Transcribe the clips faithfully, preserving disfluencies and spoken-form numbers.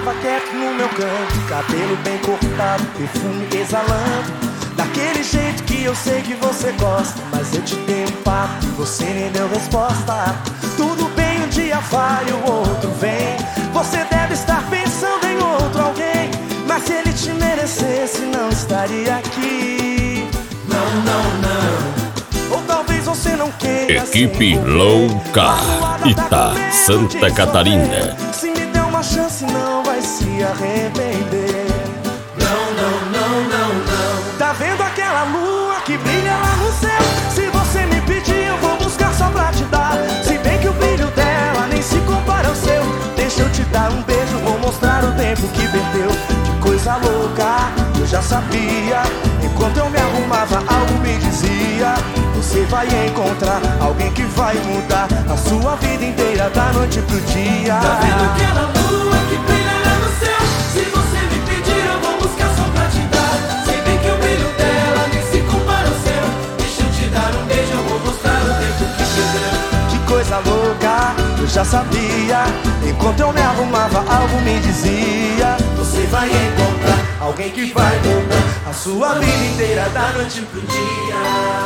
tava quieto no meu canto, cabelo bem cortado, perfume exalando, daquele jeito que eu sei que você gosta. Mas eu te dei um papo e você nem deu resposta. Tudo bem, um dia vai, o outro vem. Você deve estar pensando em outro alguém, mas se ele te merecesse não estaria aqui. Não, não, não. Ou talvez você não queira. Equipe Louca, Ita, Santa Catarina. Se me der uma chance não vai se arrepender. Não, não, não, não, não. Tá vendo aquela lua que brilha lá no céu? Se você me pedir eu vou buscar só pra te dar. Se bem que o brilho dela nem se compara ao seu. Deixa eu te dar um beijo, vou mostrar o tempo que perdeu. Que coisa louca, eu já sabia. Enquanto eu me arrumava algo me dizia: você vai encontrar alguém que vai mudar a sua vida inteira da noite pro dia. Tá vendo aquela lua que brilha lá no céu? Se você me pedir eu vou buscar só pra te dar. Sei bem que o brilho dela nem se compara ao seu. Deixa eu te dar um beijo, eu vou mostrar o tempo que perdeu. Que coisa louca, eu já sabia. Enquanto eu me arrumava algo me dizia: você vai encontrar alguém que vai mudar a sua vida inteira da noite pro dia.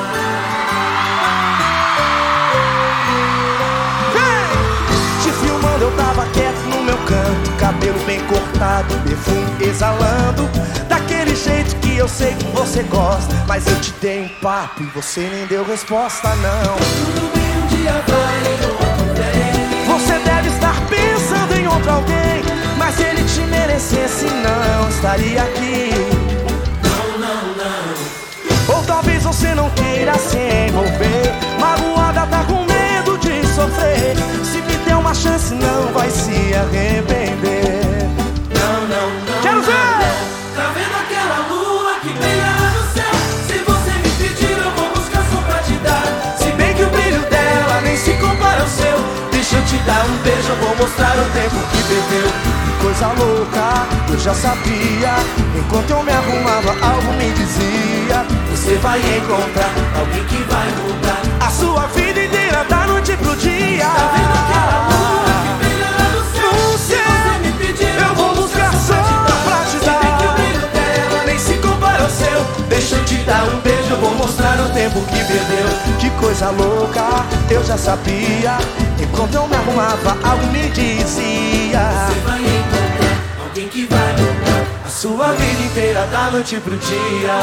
Eu tava quieto no meu canto, cabelo bem cortado, perfume exalando, daquele jeito que eu sei que você gosta. Mas eu te dei um papo e você nem deu resposta, não. Tudo bem, um dia vai, outro vem. Você deve estar pensando em outro alguém, mas se ele te merecesse não estaria aqui. Não, não, não. Ou talvez você não queira se envolver, magoada tá com medo de sofrer. Se me der uma chance não vai se arrepender. Não, não, não. Quero ver! Não. Tá vendo aquela lua que brilha lá no céu? Se você me pedir eu vou buscar só pra te dar. Se bem que o brilho dela nem se compara ao seu. Deixa eu te dar um beijo, eu vou mostrar o tempo que perdeu. Que coisa louca, eu já sabia. Enquanto eu me arrumava algo me dizia: você vai encontrar alguém que vai mudar a sua vida inteira da noite pro dia. Tá vendo aquela lua que brilha lá no céu? No Se céu, você me pedir eu vou buscar só pra te dar. Se bem que o brilho dela nem se compara ao seu. Deixa eu te dar um beijo, eu vou mostrar o tempo que perdeu. Que coisa louca, eu já sabia. Enquanto eu me arrumava algo me dizia: você vai encontrar alguém que vai mudar a sua vida inteira da noite pro dia.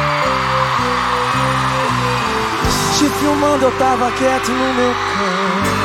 Te filmando eu tava quieto no meu canto,